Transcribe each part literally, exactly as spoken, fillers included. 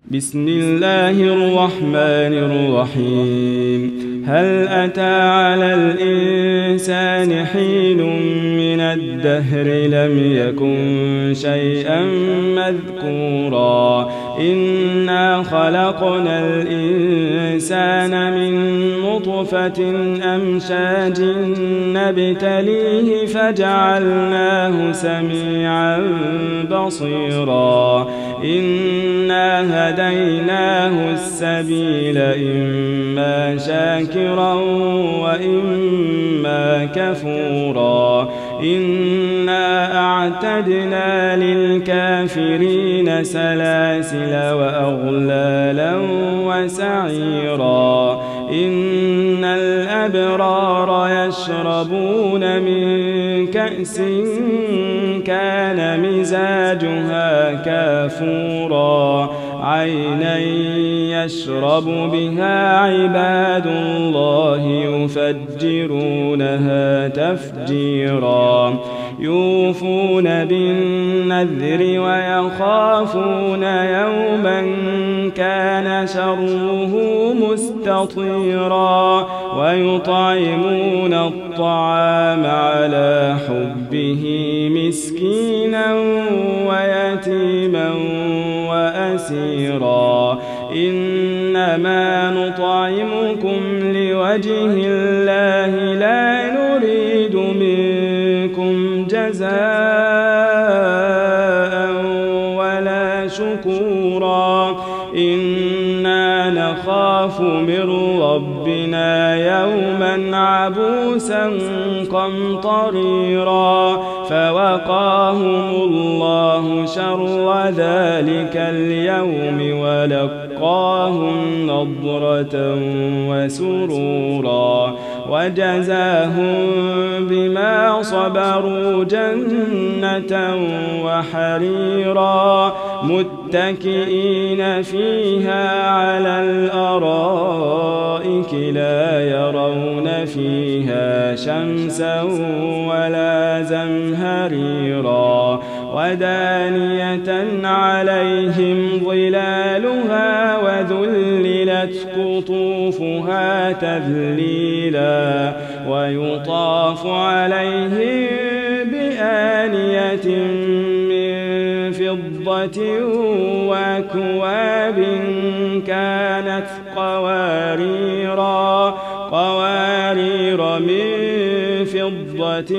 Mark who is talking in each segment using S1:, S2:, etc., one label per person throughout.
S1: بسم الله الرحمن الرحيم. هل أتى على الإنسان حين من الدهر لم يكن شيئا مذكورا إنا خلقنا الإنسان من نطفة أمشاج نبتليه فجعلناه سميعا بصيرا إنا هديناه السبيل إما شاكرا وإما كفورا إنا أعتدنا للكافرين سلاسل وأغلالا وسعيرا إن الأبرار يشربون من كأس كان مزاجها كافورا عينا يشرب بها عباد الله يفجرونها تفجيرا يوفون بالنذر ويخافون يوما كان شره مستطيرا ويطعمون الطعام على حبه مسكينا ويتيما وأسيرا إنما نطعمكم لوجه الله لا نريد منكم جزاء ولا شكورا إنا نخاف من ربنا يوما عبوسا قمطريرا فوقاهم الله شر ذلك اليوم ولقاهم نضرة وسرورا وجزاهم بما صبروا جنة وحريرا متكئين فيها على الأرائك لا يرون فيها شمسا ولا زمهريرا ودانية عليهم ظلالها وذللت قطوفها تذليلا ويطاف عليهم بآنية من فضة وأكواب كانت قواريرا قوارير من فضة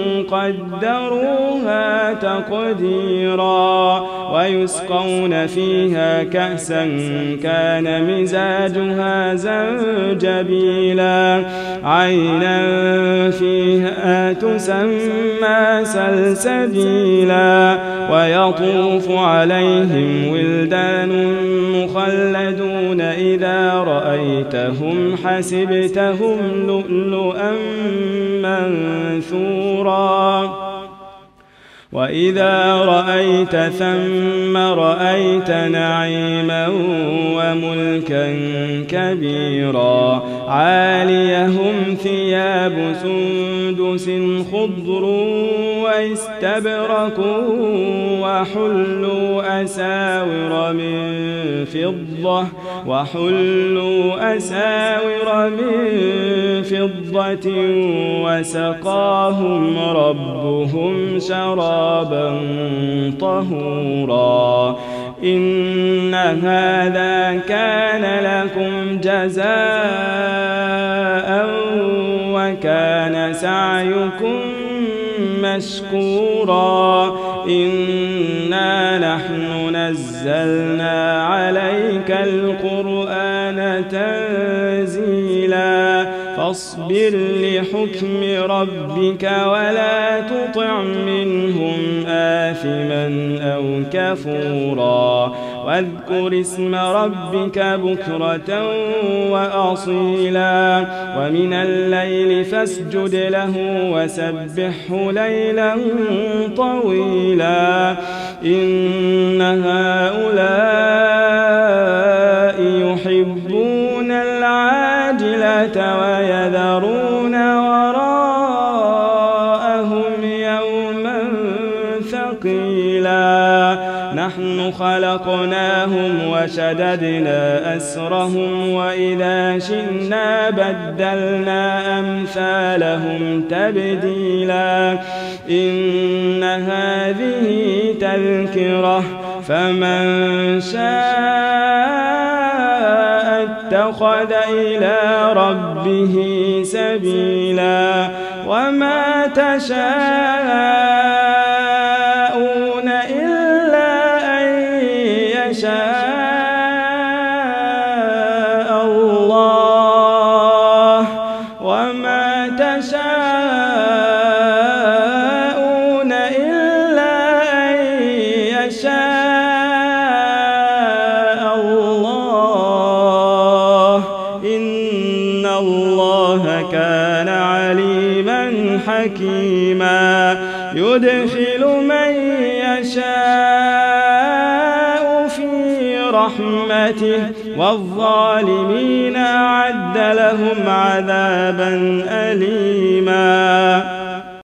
S1: قدروها تقديرا ويسقون فيها كأسا كان مزاجها زنجبيلا عينا فيها تسمى سلسبيلا ويطوف عليهم ولدان مخلدون إذا رأيتهم حسبتهم لؤلؤا منثورا وإذا رأيت ثم رأيت نعيما وملكا كبيرا عاليهم ثياب سندس خضر واستبرق وحلوا أساور من فضة وحلوا أساور من فضة وسقاهم ربهم شرابا طهورا إن هذا كان لكم جزاء وكان سعيكم مشكورا إنا نحن نزلنا عليك القرآن تنزيلا فاصبر لحكم ربك ولا تطع منهم آثما أو كفورا واذكر اسم ربك بكرة وأصيلا ومن الليل فاسجد له وسبحه ليلا طويلا إن هؤلاء يحبون العاجلة ويذرون وراءهم يوما ثقيلا نحن خلقناهم أخذناهم وشددنا أسرهم وإذا شئنا بدلنا أمثالهم تبديلا إن هذه تذكرة فمن شاء اتخذ إلى ربه سبيلا وما تشاءون إلا أن يشاء الله وما تشاءون إلا أن يشاء الله إن الله كان عليما حكيما يدخل من يشاء في رحمته والظالمين أعد لهم عذابا أليما